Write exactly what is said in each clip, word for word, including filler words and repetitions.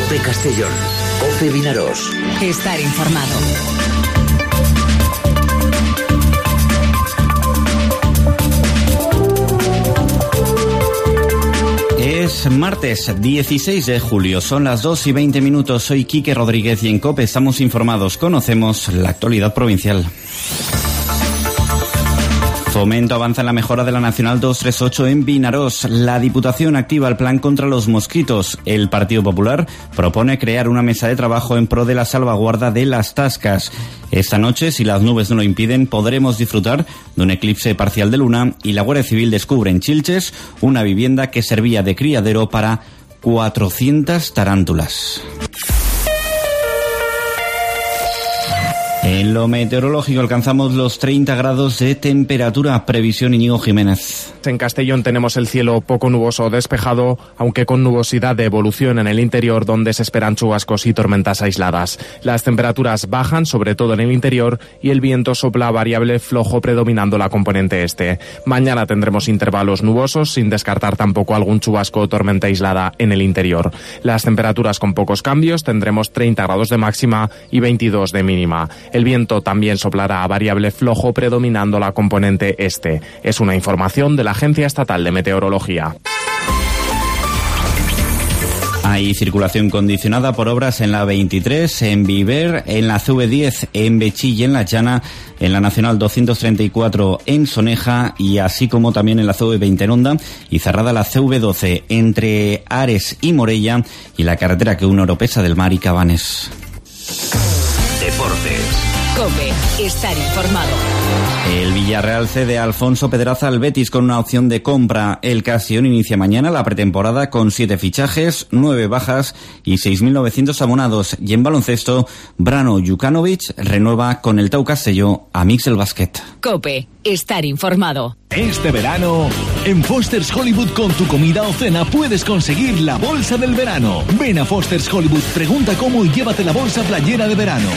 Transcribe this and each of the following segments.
COPE Castellón, COPE Vinaròs. Estar informado. Es martes dieciséis de julio, son las dos y veinte minutos. Soy Quique Rodríguez y en COPE estamos informados. Conocemos la actualidad provincial. Fomento avanza en la mejora de la Nacional doscientos treinta y ocho en Vinaròs. La Diputación activa el plan contra los mosquitos. El Partido Popular propone crear una mesa de trabajo en pro de la salvaguarda de las tascas. Esta noche, si las nubes no lo impiden, podremos disfrutar de un eclipse parcial de luna y la Guardia Civil descubre en Chilches una vivienda que servía de criadero para cuatrocientas tarántulas. En lo meteorológico alcanzamos los treinta grados de temperatura. Previsión Íñigo Jiménez. En Castellón tenemos el cielo poco nuboso o despejado, aunque con nubosidad de evolución en el interior, donde se esperan chubascos y tormentas aisladas. Las temperaturas bajan, sobre todo en el interior, y el viento sopla variable flojo predominando la componente este. Mañana tendremos intervalos nubosos, sin descartar tampoco algún chubasco o tormenta aislada en el interior. Las temperaturas con pocos cambios, tendremos treinta grados de máxima y veintidós de mínima. El viento también soplará a variable flojo predominando la componente este. Es una información de la Agencia Estatal de Meteorología. Hay circulación condicionada por obras en la veintitrés, en Viver, en la C V diez, en Bechí y en La Llana, en la Nacional doscientos treinta y cuatro en Soneja y así como también en la C V veinte en Onda y cerrada la C V doce entre Ares y Morella y la carretera que une Oropesa del Mar y Cabanes. Deportes. COPE, estar informado. El Villarreal cede a Alfonso Pedraza al Betis con una opción de compra. El Castellón inicia mañana la pretemporada con siete fichajes, nueve bajas y seis mil novecientos abonados. Y en baloncesto, Brano Jukanovic renueva con el Tau Castelló a Mixel Basket. COPE, estar informado. Este verano, en Foster's Hollywood con tu comida o cena puedes conseguir la bolsa del verano. Ven a Foster's Hollywood, pregunta cómo y llévate la bolsa playera de verano.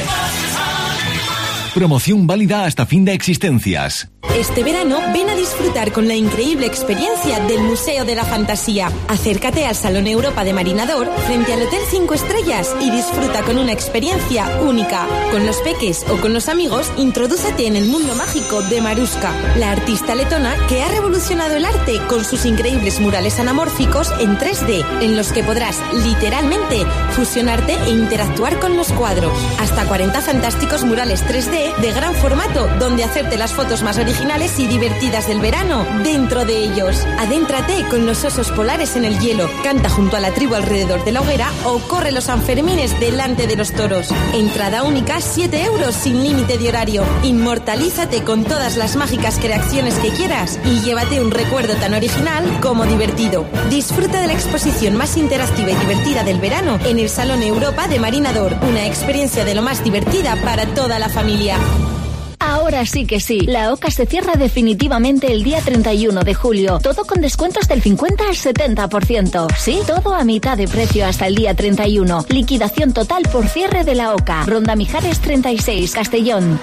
Promoción válida hasta fin de existencias. Este verano ven a disfrutar con la increíble experiencia del Museo de la Fantasía. Acércate al Salón Europa de Marinador frente al Hotel cinco Estrellas y disfruta con una experiencia única. Con los peques o con los amigos, introdúcete en el mundo mágico de Maruska, la artista letona que ha revolucionado el arte con sus increíbles murales anamórficos en tres D, en los que podrás literalmente fusionarte e interactuar con los cuadros. Hasta cuarenta fantásticos murales tres D de gran formato, donde hacerte las fotos más originales y divertidas del verano dentro de ellos. Adéntrate con los osos polares en el hielo, canta junto a la tribu alrededor de la hoguera o corre los Sanfermines delante de los toros. Entrada única, siete euros sin límite de horario. Inmortalízate con todas las mágicas creaciones que quieras y llévate un recuerdo tan original como divertido. Disfruta de la exposición más interactiva y divertida del verano en el Salón Europa de Marinador. Una experiencia de lo más divertida para toda la familia. Ahora sí que sí, la OCA se cierra definitivamente el día treinta y uno de julio. Todo con descuentos del cincuenta al setenta por ciento. Sí, todo a mitad de precio hasta el día treinta y uno. Liquidación total por cierre de la OCA. Ronda Mijares treinta y seis, Castellón.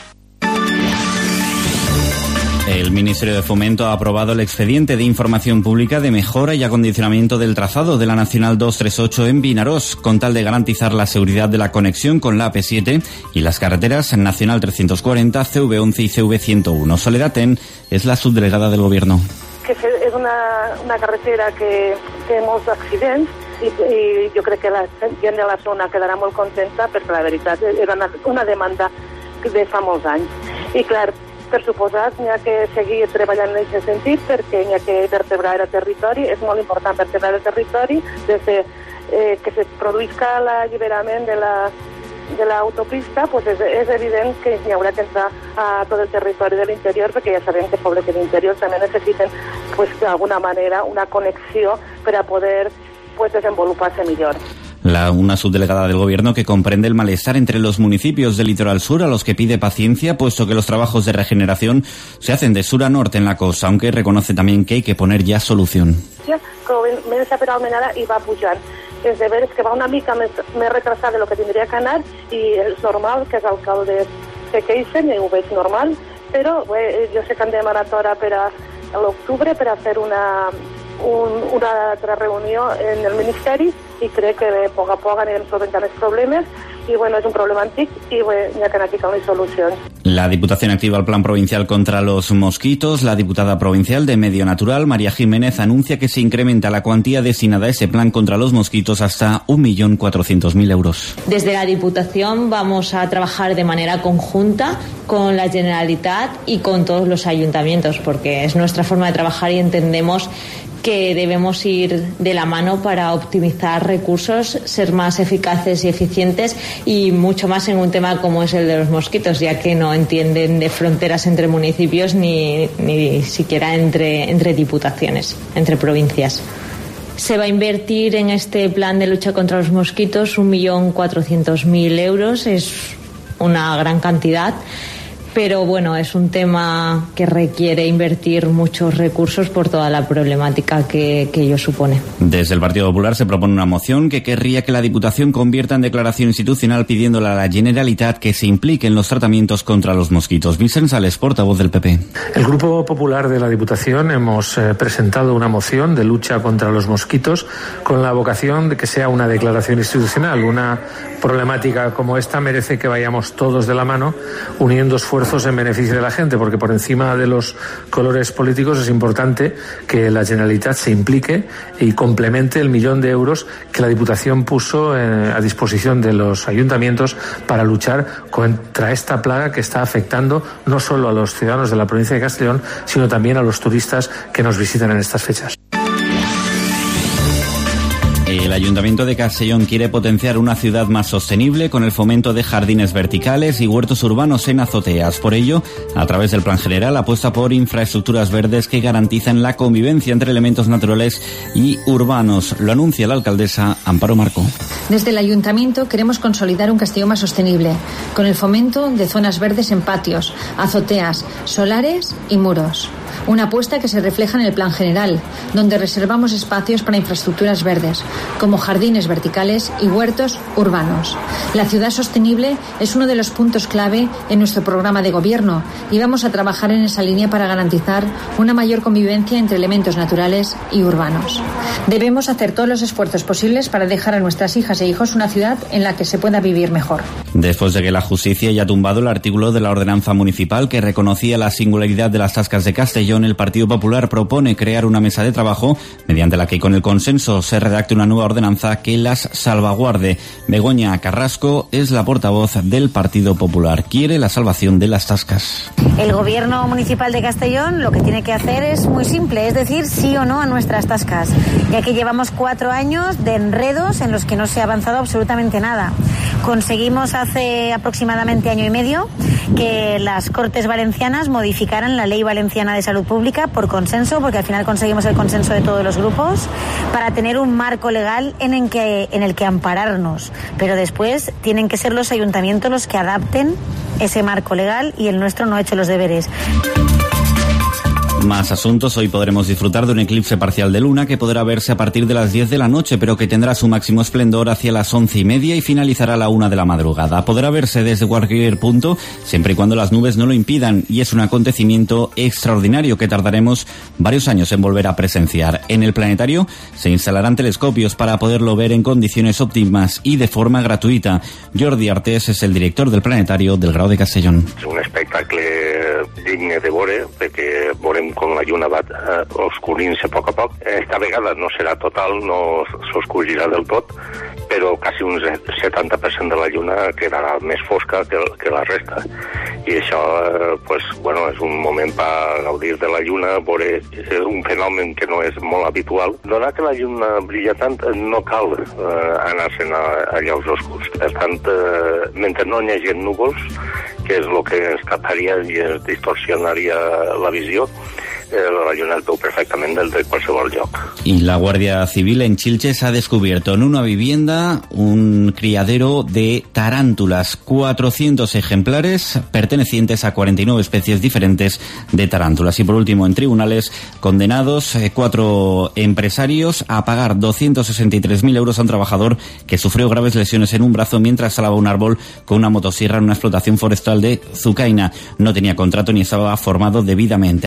El Ministerio de Fomento ha aprobado el expediente de información pública de mejora y acondicionamiento del trazado de la Nacional doscientos treinta y ocho en Vinaròs, con tal de garantizar la seguridad de la conexión con la A P siete y las carreteras Nacional trescientos cuarenta, C V once y C V ciento uno. Soledad Ten es la subdelegada del Gobierno. Que es una, una carretera que té molts accidents i, i jo crec que la gent de la zona quedarà molt contenta perquè la veritat era una, una demanda de fa molts anys. I clar, per suposat, n'hi ha que seguir treballant en aquest sentit perquè n'hi ha que vertebrar el territori. És molt important vertebrar el territori des de eh, que se produïsca l'alliberament de la de l'autopista, pues és, és evident que hi haurà que entrar a tot el territori de l'interior perquè ja sabem que els pobles de l'interior també necessiten pues, d'alguna manera una connexió per a poder pues, desenvolupar-se millor. La, una subdelegada del Gobierno que comprende el malestar entre los municipios del litoral sur, a los que pide paciencia, puesto que los trabajos de regeneración se hacen de sur a norte en la costa, aunque reconoce también que hay que poner ya solución. Comença per Almenara i va pujant. És de veres que va una mica més, més retrasada de lo que tindria que anar i és normal que els alcaldes se queixen, i ho veig normal, però bé, jo sé que han demanat hora per a l'octubre per a fer una un, una altra reunió en el Ministeri i crec que a poc a poc anirem solventant els problemes i bueno, és un problema antic i bueno, ja que aquí cal solucions. La Diputación activa el plan provincial contra los mosquitos. La diputada provincial de Medio Natural, María Jiménez, anuncia que se incrementa la cuantía destinada a ese plan contra los mosquitos hasta un millón cuatrocientos mil euros. Desde la Diputación vamos a trabajar de manera conjunta con la Generalitat y con todos los ayuntamientos, porque es nuestra forma de trabajar y entendemos que debemos ir de la mano para optimizar recursos, ser más eficaces y eficientes y mucho más en un tema como es el de los mosquitos, ya que no entienden de fronteras entre municipios ni, ni siquiera entre, entre diputaciones, entre provincias. Se va a invertir en este plan de lucha contra los mosquitos un millón cuatrocientos mil euros, es una gran cantidad. Pero bueno, es un tema que requiere invertir muchos recursos por toda la problemática que, que ello supone. Desde el Partido Popular se propone una moción que querría que la Diputación convierta en declaración institucional pidiéndole a la Generalitat que se implique en los tratamientos contra los mosquitos. Vicent Sales, portavoz del P P. El Grupo Popular de la Diputación hemos eh, presentado una moción de lucha contra los mosquitos con la vocación de que sea una declaración institucional. Una problemática como esta merece que vayamos todos de la mano uniendo esfuerzos en beneficio de la gente, porque por encima de los colores políticos es importante que la Generalitat se implique y complemente el millón de euros que la Diputación puso eh, a disposición de los ayuntamientos para luchar contra esta plaga que está afectando no solo a los ciudadanos de la provincia de Castellón, sino también a los turistas que nos visitan en estas fechas. El Ayuntamiento de Castellón quiere potenciar una ciudad más sostenible con el fomento de jardines verticales y huertos urbanos en azoteas. Por ello, a través del Plan General, apuesta por infraestructuras verdes que garantizan la convivencia entre elementos naturales y urbanos. Lo anuncia la alcaldesa Amparo Marco. Desde el Ayuntamiento queremos consolidar un Castellón más sostenible, con el fomento de zonas verdes en patios, azoteas, solares y muros. Una apuesta que se refleja en el Plan General, donde reservamos espacios para infraestructuras verdes, como jardines verticales y huertos urbanos. La ciudad sostenible es uno de los puntos clave en nuestro programa de gobierno y vamos a trabajar en esa línea para garantizar una mayor convivencia entre elementos naturales y urbanos. Debemos hacer todos los esfuerzos posibles para dejar a nuestras hijas e hijos una ciudad en la que se pueda vivir mejor. Después de que la justicia haya tumbado el artículo de la ordenanza municipal que reconocía la singularidad de las tascas de Castellón, el Partido Popular propone crear una mesa de trabajo mediante la que con el consenso se redacte una nueva ordenanza que las salvaguarde. Begoña Carrasco es la portavoz del Partido Popular. Quiere la salvación de las tascas. El Gobierno Municipal de Castellón lo que tiene que hacer es muy simple, es decir, sí o no a nuestras tascas, ya que llevamos cuatro años de enredos en los que no se ha avanzado absolutamente nada. Conseguimos hace aproximadamente año y medio que las Cortes Valencianas modificaran la Ley Valenciana de Salud Pública por consenso, porque al final conseguimos el consenso de todos los grupos, para tener un marco legal en el que, en el que ampararnos. Pero después tienen que ser los ayuntamientos los que adapten ese marco legal y el nuestro no ha hecho los deberes. Más asuntos. Hoy podremos disfrutar de un eclipse parcial de luna que podrá verse a partir de las diez de la noche, pero que tendrá su máximo esplendor hacia las once y media y finalizará a la una de la madrugada. Podrá verse desde cualquier punto, siempre y cuando las nubes no lo impidan, y es un acontecimiento extraordinario que tardaremos varios años en volver a presenciar. En el planetario se instalarán telescopios para poderlo ver en condiciones óptimas y de forma gratuïta. Jordi Artés és el director del planetario del Grau de Castellón. És un espectacle digne de veure, perquè veurem com la lluna va eh, oscurint-se a poc a poc. Esta vegada no serà total, no s'oscurirà del tot, però quasi un setanta per cent de la lluna quedarà més fosca que, que la resta. I això eh, pues, bueno, és un moment per gaudir de la lluna, veure un fenomen que no és molt habitual. Donat que la lluna brilla tant, no cal eh, anar-se'n a, a llaus oscurs. Per tant, eh, mentre no hi hagi núvols, que és el que ens taparia i ens distorsionaria la visió, la lluna el veu perfectament del de qualsevol lloc. Y la Guardia Civil en Chilches ha descubierto en una vivienda un criadero de tarántulas, cuatrocientos ejemplares pertenecientes a cuarenta y nueve especies diferentes de tarántulas. Y por último, en tribunales, condenados eh, cuatro empresarios a pagar doscientos sesenta y tres mil euros a un trabajador que sufrió graves lesiones en un brazo mientras salaba un árbol con una motosierra en una explotación forestal de Zucaina. No tenía contrato ni estaba formado debidamente.